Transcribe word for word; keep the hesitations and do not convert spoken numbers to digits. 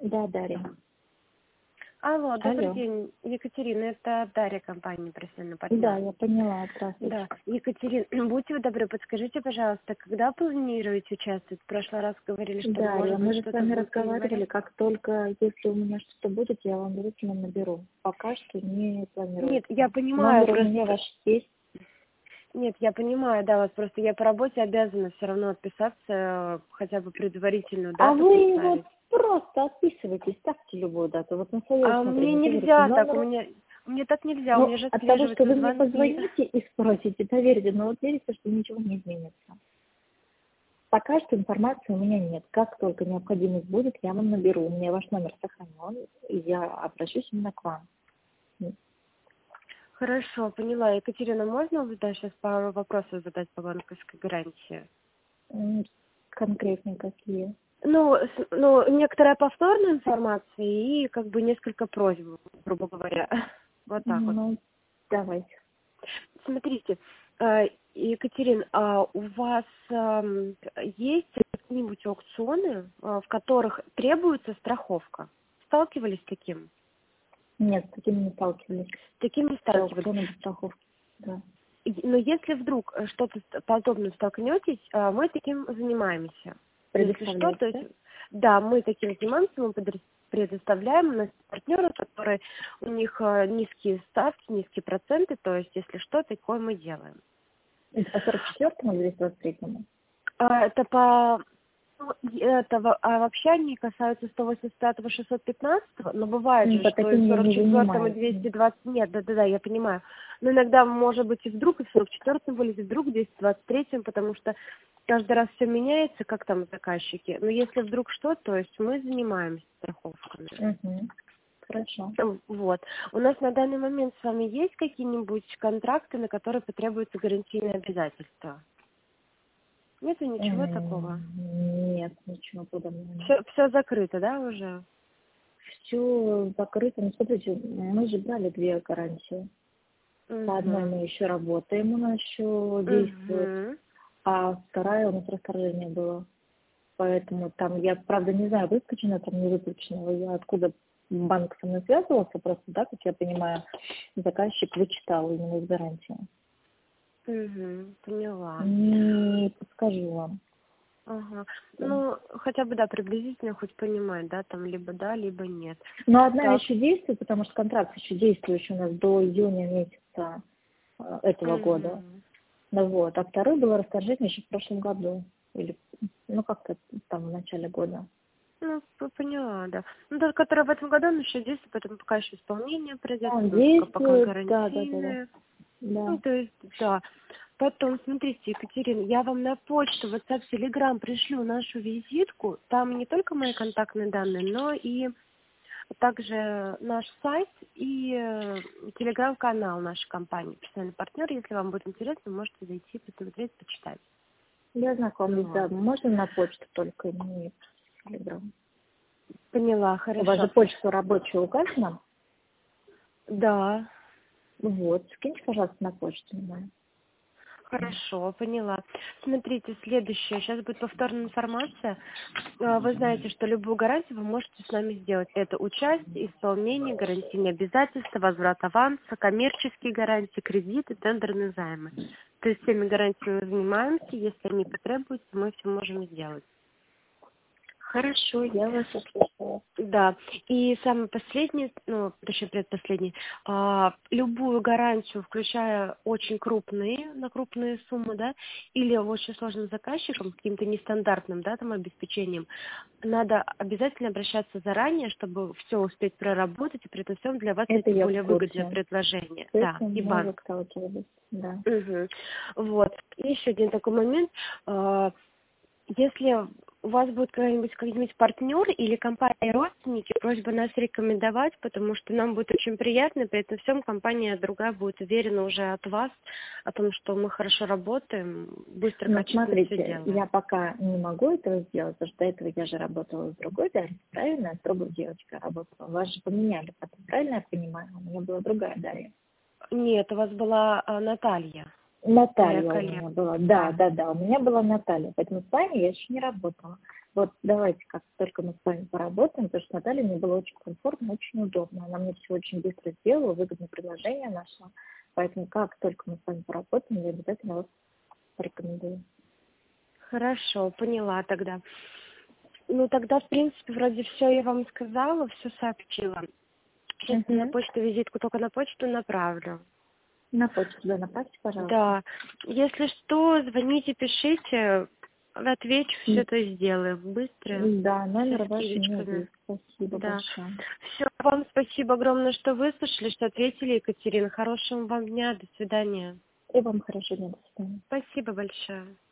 Да, Дарья. Алло, добрый Алло. день, Екатерина, это Дарья, компания «Профессиональный партнер». Да, я поняла. Здравствуйте. Да, Екатерина, будьте вы добры, подскажите, пожалуйста, когда планируете участвовать? В прошлый раз говорили, что Дарья, может мы быть же с что-то вами будет в разговаривали, январе. как только, если у меня что-то будет, я вам обязательно наберу. Пока что не Нет, планируется. я понимаю, Номер у меня просто... ваш есть. Нет, я понимаю, да, вас просто я по работе обязана все равно отписаться, э, хотя бы предварительную А дату вы вот поставить. просто отписывайтесь, ставьте любую дату. Вот на свое А мне усмотрение. Говорите, нельзя так, у номер. меня... Мне так нельзя, у Ну, меня же от того, что отслеживаются вы мне звонки. позвоните и спросите, поверьте, но вот верите, что ничего не изменится. Пока что информации у меня нет. Как только необходимость будет, я вам наберу. У меня ваш номер сохранен, и я обращусь именно к вам. Хорошо, поняла. Екатерина, можно задать сейчас пару вопросов задать по банковской гарантии? М, Конкретно какие? Ну, с- ну, некоторая повторная информация и как бы несколько просьб, грубо говоря. Вот так вот. Ну, давайте. Смотрите, э, Екатерин, а у вас эм, есть какие-нибудь аукционы, э, в которых требуется страховка? Сталкивались с таким? Нет, с таким не сталкивались. С таким не Что сталкивались. аукционы без страховки. Да. И- Но если вдруг э, что-то с- подобное столкнетесь, э, мы таким занимаемся. Если что, Предоставляете, то есть, да? да, мы таким занимаемся, мы подре- предоставляем, у нас партнеры, которые, у них э, низкие ставки, низкие проценты, то есть, если что, такое мы делаем. Это по сорок четвёртому или двести третьему? А, Это по... ну, этого, а вообще они касаются сто восемьдесят пятого, шестьсот пятнадцатого, но бывает Ну, же, по что и в таким я сорок не четвёртом и занимаюсь. двести двадцать, нет, да-да-да, я понимаю. Но иногда может быть и вдруг и в сорок четвёртом вылезет, вдруг в двести двадцать третьем, потому что каждый раз все меняется, как там заказчики. Но если вдруг что, то есть мы занимаемся страховками. Угу. Хорошо. Вот. У нас на данный момент с вами есть какие-нибудь контракты, на которые потребуются гарантийные обязательства? Нет ничего такого? М, Нет, ничего подобного нет. Все, все закрыто, да, уже? Все закрыто. Ну, смотрите, мы же брали две гарантии. По одной Угу. мы еще работаем, она еще действует, Угу. а вторая у нас расторжение было. Поэтому там, я, правда, не знаю, выключено там, не выключено. Я откуда банк со мной связывался, просто, да, как я понимаю, заказчик вычитал именно из гарантии. Угу. Поняла. Не подскажу вам. Ага. Ну, хотя бы, да, приблизительно хоть понимать, да, там либо да, либо нет. Но одна Так. еще действует, потому что контракт еще действующий у нас до июня месяца э, этого года. Угу. Ну вот, а второй было расторжение еще в прошлом году. Или, ну, как-то там в начале года. Ну, п- поняла, да. Ну, тот, который в этом году, он еще действует, поэтому пока еще исполнение пройдет, Он ну, пока, пока действует, да, да, да, да. гарантийное. Ну, Да. то есть, да. Потом, смотрите, Екатерина, я вам на почту, WhatsApp, Telegram пришлю нашу визитку. Там не только мои контактные данные, но и также наш сайт и э, телеграм-канал нашей компании «Профессиональный партнер». Если вам будет интересно, можете зайти, посмотреть, почитать. Я Ну, знакомлюсь, да. вот. Можно на почту только, не в Телеграм. Поняла, У вас же хорошо. почта рабочая указана? Да. Вот, скиньте, пожалуйста, на почту мне. Хорошо, поняла. Смотрите, следующее. Сейчас будет повторная информация. А, Вы знаете, что любую гарантию вы можете с нами сделать. Это участие, исполнение, гарантийные обязательства, возврат аванса, коммерческие гарантии, кредиты, тендерные займы. То есть всеми гарантиями мы занимаемся. Если они потребуются, мы все можем сделать. Хорошо, я вас услышала. Да, и самый последний, ну, точнее, предпоследний, а, любую гарантию, включая очень крупные, на крупные суммы, да, или очень сложным заказчиком, каким-то нестандартным, да, там, обеспечением, надо обязательно обращаться заранее, чтобы все успеть проработать, и при этом всем для вас Это найти я в более выгодное курсе. предложение. С Да, этим и мы уже банк. сталкивались, да. Мгм. Вот. И еще один такой момент. а, Если у вас будет какой-нибудь какой-нибудь партнер или компания родственники, просьба нас рекомендовать, потому что нам будет очень приятно, и при этом всем компания другая будет уверена уже от вас о том, что мы хорошо работаем, быстро, Но качественно все смотрите, делаем. я пока не могу этого сделать, потому что до этого я же работала с другой Дарьей, правильно? С другой девочкой работала. Вас же поменяли потом, правильно я понимаю? У меня была другая Дарья. Нет, у вас была а, Наталья, моя Наталья у коллега. меня была, да, Да. да, да, у меня была Наталья, поэтому с вами я еще не работала. вот давайте как только мы с вами поработаем, потому что Наталья мне было очень комфортно, очень удобно. Она мне все очень быстро сделала, выгодное предложение нашла. Поэтому как только мы с вами поработаем, я обязательно вас порекомендую. Хорошо, поняла тогда. Ну, тогда, в принципе, вроде все я вам сказала, все сообщила. Сейчас я на Угу. почту визитку только на почту направлю. На почту, да, направьте, пожалуйста. Да. Если что, звоните, пишите, отвечу, все М, это сделаем. Быстро, Да, со номер ваш у меня скидочками. есть. Спасибо Да. большое. Все, вам спасибо огромное, что выслушали, что ответили, Екатерина. Хорошего вам дня, до свидания. И вам хорошего дня, до свидания. Спасибо большое.